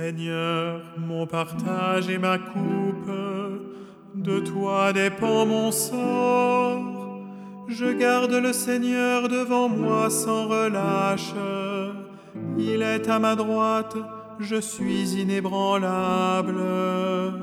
Seigneur, mon partage et ma coupe, de toi dépend mon sort. Je garde le Seigneur devant moi sans relâche. Il est à ma droite, je suis inébranlable.